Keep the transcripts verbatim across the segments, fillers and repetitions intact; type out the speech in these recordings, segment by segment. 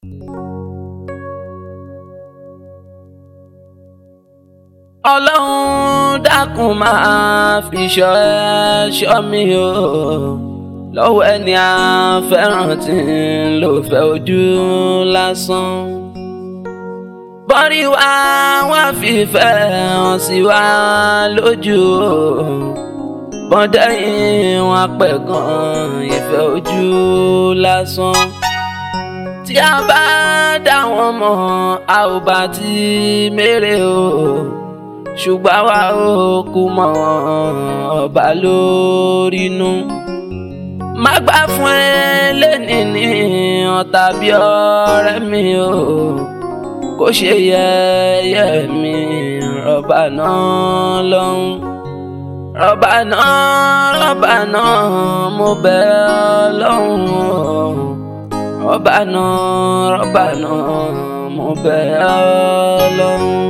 Ọlọ́run dákun máa fi ṣọ́ ẹ ṣọ́ mi o lọ́wọ́ ẹni a fẹ́ràn tí ń lò fẹ́ ojú lásán. Bọ́rí wa wá fìfẹ́ hàn sí wa lójú o bọ́dẹ́yìn wọn pẹ̀ gan ìfẹ́ ojú lásán. Tí a bá dá wọn mọ̀ a ò bá ti mérè o ṣùgbọ́n wa ò kú mọ́ ọba lórí inú. Má gbà fún ẹ lẹ́ni ní ọ̀tá bí ọ̀rẹ́ mi o kó ṣe yẹ̀yẹ́ mi rọ́bà náà lọ́hùn. Rọ́bà náà rọ́bà náà mo bẹ̀ ọ́ lọ́hùn o. Rọ́bà náà rọ́bà náà mo bẹ̀ ọ́ lọ́hùn.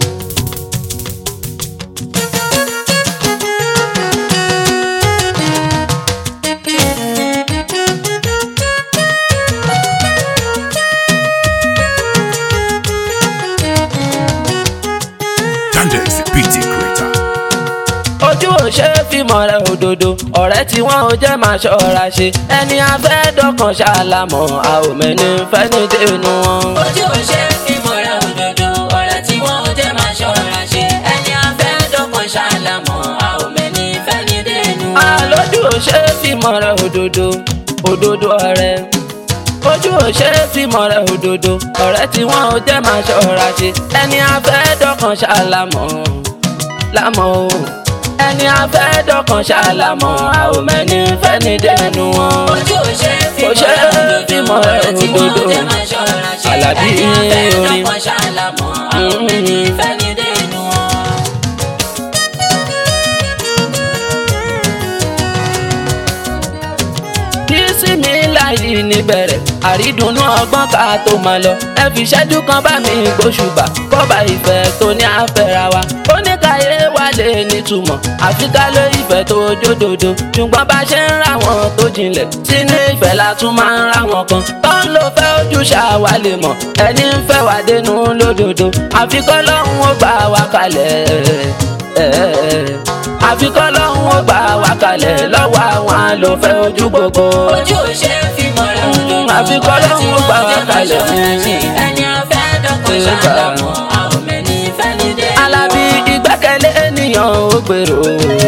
Ojú ò ṣe é fi mọ̀rẹ́ òdodo ọ̀rẹ́ tí wọ́n ò jẹ́ máa ṣọ́ra ṣe ẹni afẹ́ dọ́kàn ṣàlámọ̀ a ò mẹ́ni fẹ́ni dénú wọn. Ojú ò ṣe é fi mọ̀rẹ́ òdodo ọ̀rẹ́ tí wọ́n ò jẹ́ máa ṣọ́ra ṣe ẹni afẹ́ dọ́kàn ṣàlámọ̀ a ò mẹ́ni fẹ́ni dénú wọn. Àlójú ò ṣe é fi mọ̀rẹ́ òdodo òdodo ọ̀rẹ́ ojú ò ṣe é fi mọ̀rẹ́ òdodo ọ̀rẹ́ tí wọ́n ò jẹ́ máa ṣọ́ra ṣe ẹni afẹ́ dọ́kàn ṣàlámọ̀ lámọ̀ o ẹni afẹ́ dọ́kàn ṣàlámọ̀ a ò mẹ́ni fẹ́ni dẹnu wọn. Ojú ò ṣe é fi mọ̀rẹ́ òdodo ọ̀rẹ́ tí wọ́n ò jẹ́ máa ṣọ́ra ṣe Àlàbí ẹni afẹ́ orin dọ́kàn ṣàlámọ̀ a ò mẹ́ni fẹ́ni dénú wọn. Bísímì láyé níbẹ̀rẹ̀ àrídùnnú ọgbọ́n ká tó máa lọ ẹ fi ṣẹ́jú kan bá mi gbóṣùbà kọ́ba ìfẹ́ tó ní àfẹ́ra wa ó ní káyé wa lè nítumọ̀ àfi ká ló ìfẹ́ tó jódodo ṣùgbọ́n bá ṣe ń ra wọn tó jinlẹ̀ sínú ìfẹ́ la tún máa ń ra wọn kan tó ń lo fẹ́ ojú ṣàwá lè mọ̀ ẹni ń fẹ́ wá dénú lódodo àfi kọ́ lọ́hún ó gbà wá kalẹ̀ àfi kọ́ lọ́hún ó gbà wá kalẹ̀ lọ́wọ́ àwọn àlòfẹ́ ojú gbogbo. Ojú ò ṣe é fi mọ̀rẹ́ òdodo àfi kọ́ lọ́hún ó gbà wá kalẹ̀ ẹni afẹ́ dọ́kàn ṣàlámọ̀ a ò mẹ́ni fẹ́ni dénú wọn. Alábí ìgbẹ́kẹ̀lé ènìyàn ó gbèrò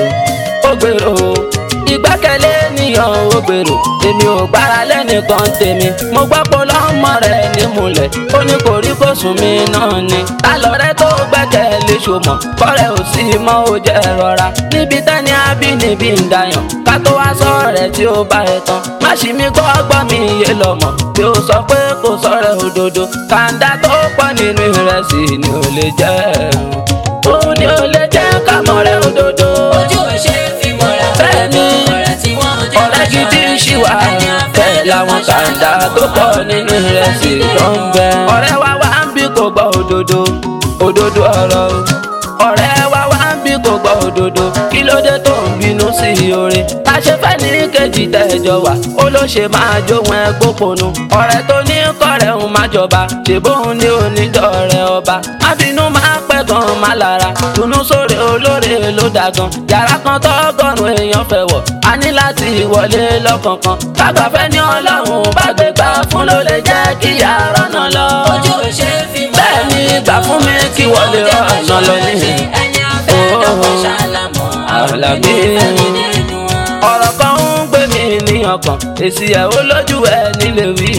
ó gbèrò ìgbẹ́kẹ̀lé ènìyàn ó gbèrò èmi ò gbára lẹ́nìkan tèmi mo gbọ́ pé lọ́mọ rẹ̀ ní múlẹ̀ ó ní kòríkòsùn mi náà ni ta lọ̀rẹ́ tó gbẹ́kẹ̀lé ṣòmọ̀ kọ́rẹ́ ò sí mọ́ ó jẹ́ rọra níbi tẹ́ni abínibí ń dayàn ká tó wá sọ̀rọ̀ rẹ̀ tí ó bá ẹ̀ tán má ṣì mí gbọ́ gbọ́ mi yé lọ́mọ bí ó sọ pé kò sọ̀rọ̀ òdodo kàńdá tó pọ̀ nínú ìrẹsì ni ò lè jẹ́ òun ni ò lè jẹ́ ká mọ̀rẹ́ òdodo. Ojú ò ṣe é fi mọ̀rẹ́ òdodo ọ̀rẹ́ tí wọ́n ò jẹ́ máa ọ̀rẹ́ gidi ń ṣìwà fẹ́ làwọn kàńdá tó pọ̀ nínú ìrẹsì tó ń bẹ. ọ̀rẹ́ wa wá ń bí kò gbọ́ òdodo òdodo ọ̀rọ̀ ọ̀rẹ́ wa wá ń bí kò gbọ́ òdodo kí ló dé tó ń bínú sí oore ta ṣe fẹ́ ní kejì tẹ́jọ wà ó ló ṣe máa jóhun ẹgbóponu ọ̀rẹ́ tó ní kọ́rẹ́ òun má jọba ṣèbóhun ní onídọ̀rẹ́ ọba má bínú máa pẹ́ gan má lára dùnú sóre olóore ló dá gan yàrá kan tọ́gọ́rùn èèyàn fẹ́ wọ̀ a ní láti wọlé lọ́kọ̀ọ̀kan kágbàfẹ́ ní ọlọ́run bá gbé gbà fún ló lè jẹ́ kí yàrá náà lọ. Ojú ò ṣe é fi mọ̀rẹ́ bẹ́ẹ̀ ni gbà fún mi kí wọlé ọ̀nà lọ ní. ẹni afẹ́ dọ́kàn ṣàlámọ̀ a ò Àlàbí mẹ́ni fẹ́ni dénú wọn. ọ̀rọ̀ kan ń gbé mi ní ọkàn èsì ẹ̀ ó lójú ẹ̀ nílé wí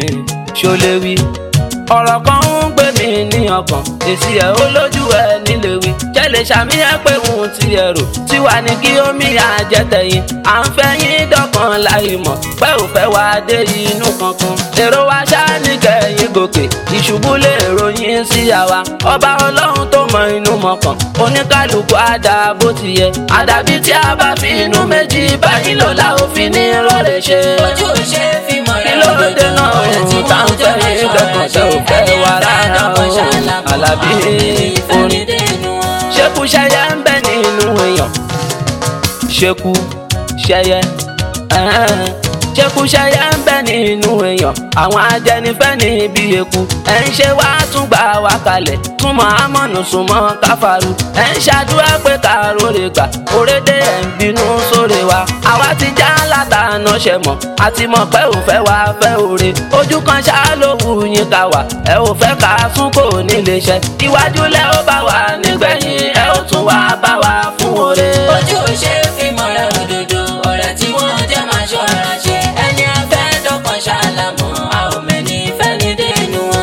ṣó lè wí ọ̀rọ̀ kan ń gbé mi ní ọkàn èsì ẹ̀ ó lójú ẹ̀ nílé wí jẹ́lẹ̀ ṣàmìyàn pé òun ti ẹ̀rù tí wà ní kí omi àjẹtẹ̀yìn à ń fẹ́ yín dọ́kan láì mọ̀ pé ò fẹ́ wá dé inú kankan èrò wa ṣá ní kẹ́yìn gòkè ìṣubú lè ròyìn sí àwa ọba ọlọ́run tó mọ inú mọ̀kàn oníkálukú àdá bó ti yẹ àdàbí tí a bá fi inú méjì báyìí lò la ò fi ní rọrẹ ṣe. Ojú ò ṣe é fi mọ̀rẹ́ òdodo òdodo ọ̀rẹ́ tí tá wọ́n ń ò jẹ́ fẹ́ máa yín ṣọ́ra dọ́kàn ṣe tẹ́ ò fẹ́ ẹni wà afẹ́ rárá o. dọ́kàn ṣàlámọ̀ a ò Àlàbí mẹ́ni fẹ́ni orin dénú wọn. ṣekú ṣẹyẹ ń bẹ nínú èèyàn ṣekú ṣẹyẹ ṣekúṣẹyẹ ń bẹ nínú èèyàn àwọn ajẹnifẹ́ ní ibi eku ẹ ń ṣe wá tún gbà wá kalẹ̀ túmọ̀ àmọ̀nù súnmọ́ káfàrú ẹ ń ṣàdúrà pé kàró lè gbà òrédè ẹ̀ ń bínú sóre wa àwa ti já látàánà ṣẹ mọ̀ àti mọ̀ pé ò fẹ́ wá fẹ́ òre ojú kan ṣáá ló wù yín ká wà ẹ ò fẹ́ ká sún kò ní lè ṣẹ iwájú lẹ ó bá wà nígbẹ̀yìn ẹ ó tún wá bá wa fún òre. ojú ò ṣe é fi mọ̀rẹ́ òdodo ọ̀rẹ́ tí wọ́n jẹ́ máa ṣọ́ra ṣe ẹni afẹ́ dọ́kàn ṣàlàmọ́ a ò mẹ́ni fẹ́ni dénú wọn.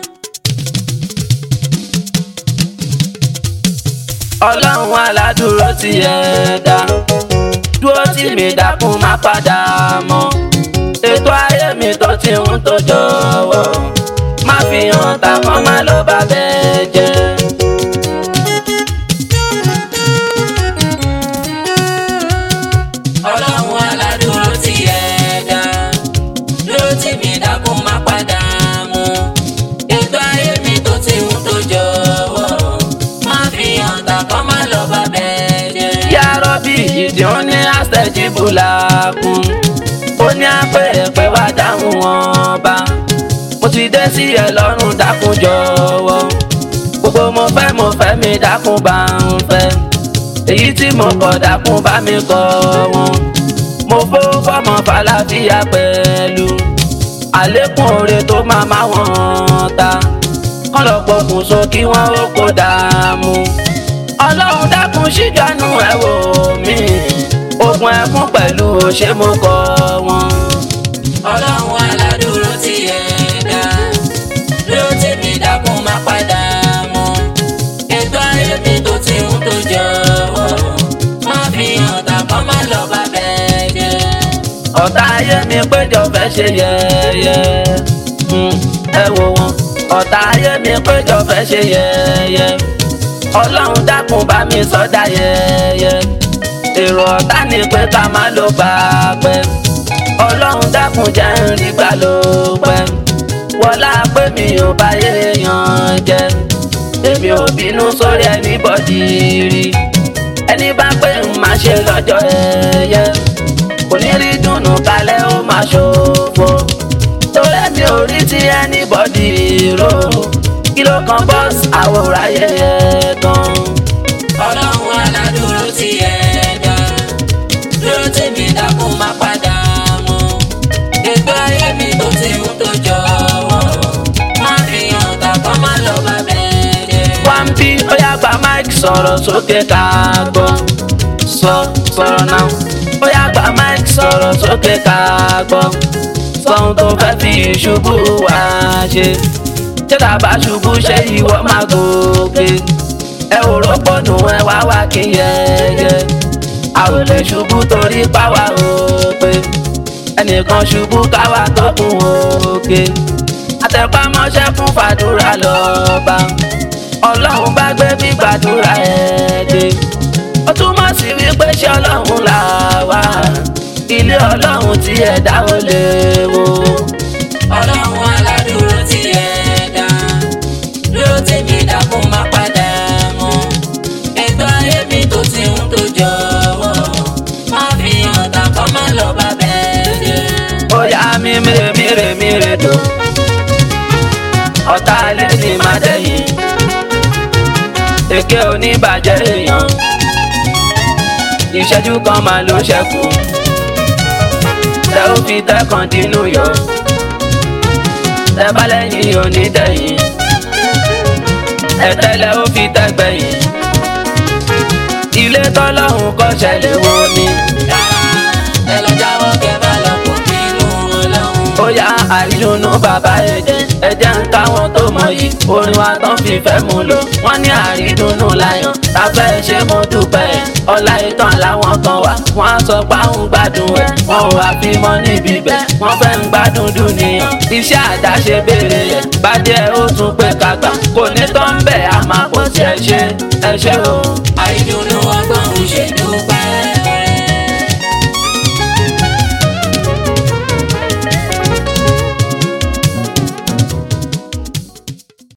ọlọ́run aládùúró ti ẹ̀dá dúró tì mí dákun má padà mọ́ ètò ayé mi tó ti ń tó jọ̀wọ́ má fi hàn tàkàn má lọ bá bẹ́ẹ̀ jẹ́. ọlọ́run aládùúró ti ẹ̀dá dúró tì mí dákun má padà mọ́ ètò ayé mi tó ti ń tó jọ̀wọ́ má fi hàn tàkàn má lọ bá bẹ́ẹ̀ jẹ́. yá rọ́bì ìdí ó ní àṣẹjìbù làákùn ó ní àpẹẹrẹ pé wá dáhùn wọn bá mo ti dé sí ẹ lọ́rùn dákun jọ̀wọ́ gbogbo mo fẹ́ mo fẹ́ mi dákun bá ń fẹ́ èyí tí mo kọ̀ dákun bá mi kọ̀ wọn mo fó fọmọ fàlàfíà pẹ̀lú àlékún oore tó máa má wọn ta kán lọ pokùnso kí wọ́n ó kó dààmú ọlọ́run dákun ṣíjànú ẹ wò mí ogun ẹkún pẹ̀lú òṣè mo kọ̀ wọn. ọlọ́run aládùúró ti ẹ̀dá dúró tì mí dákun má padà mọ́ ètò ayé mi tó ti ń tó jọ̀wọ́ má fi hàn tàkàn má lọ bá bẹ́ẹ̀ jẹ́. ọ̀tá ayé mi péjọ fẹ́ ṣe yẹ̀yẹ́ ẹ wò wọn ọ̀tá ayé mi péjọ fẹ́ ṣe yẹ̀yẹ́ ọlọ́run dákun bá mi sọ́dá yẹ̀yẹ́ èrò ọ̀tá ni pé ká má ló bá pẹ́ ọlọ́run dákun jẹ́ ń rí gbà ló pẹ́ wọlá pé mi ò bá yéèyàn jẹ́ èmi ò bínú sórí anybody rí ẹni bá pé ń máa ṣe lọ́jọ́ ẹ̀yẹ kò ní rí dùnú kalẹ̀ ó máa ṣòfò torí mi ò rí tí anybody rò kí ló kan bọ́ọ̀sì àwòrán ayẹyẹ gan. ọlọ́run aládùúró ti ẹ̀dá dúró tì mí dákun má padà mọ́ ètò ayé mi tó ti ń tó jọ̀wọ́ má fi hàn tàkàn má lọ bá bẹ́ẹ̀ jẹ́. wá ń bí ó yá gba máìkì sọ̀rọ̀ sókè ká gbọ́ sọ sọ̀rọ̀ náà ó yá gba máìkì sọ̀rọ̀ sókè ká gbọ́ sọ́hun tó fẹ́ fi ṣubú wá ṣe ṣé tá a bá ṣubú ṣé ìwọ máa gòkè ẹ ò rọ́pọ̀ nù ẹ wá wá kí yẹyẹ a ò lè ṣubú torí páwa ò pé ẹnìkan ṣubú káwa tó kún òkè àtẹ̀pámọ́ṣẹ́ fún fàdúrà lọ́ba ọlọ́run bá gbé bí gbàdúrà ẹ̀ dé ó túmọ̀ sí wípé ṣé ọlọ́run là wá ilé ọlọ́run tí ẹ̀dá ò lè wò. ọlọ́run aládùúró ti ẹ̀dá dúró tì mí dákun má padà mọ́ ètò ayé mi tó ti ń tó jọ̀wọ́ má fi hàn tàkàn má lọ bá bẹ́ẹ̀ jẹ́. ó yá mi mèrè mèrè mèrè tó ọ̀tá lè ní má dẹ̀yìn èké oníbàjẹ́ èèyàn ìṣẹ́jú kan máa ló ṣẹ́kù tẹ ó fi tẹ́kàn dínú yọ tẹ bá lẹ́yìn onídẹ̀yìn ẹ̀tẹ́lẹ̀ ó fi tẹ́gbẹ̀yìn ilé tọ́lọ́hún kọ́ ṣẹlẹ̀ wo ni. ẹ lọ jáwọ́ kẹ́ bá lọ kó bínú ọlọ́run. ó yá àrídùnnú bàbá èdè ẹ̀jẹ̀ ń káwọn tó mọ yìí orin wa tán fi fẹ́ mú lò wọ́n ní àrídùnnú láyàn tàfẹ́ ṣe mo dúpẹ́ ọlá ìtàn làwọn kan wà wọ́n á sọ pé àwọn gbádùn ẹ̀ wọ́n ò wá fi mọ́ níbi bẹ́ẹ̀ wọ́n fẹ́ ń gbádùn dùnìyàn iṣẹ́ àdáṣe béèrè ẹ̀ bàjẹ́ ó tún pé kàgbà kò ní tán bẹ́ẹ̀ a máa kó ṣe ẹ ṣe ẹ ṣe o. àrídùnnú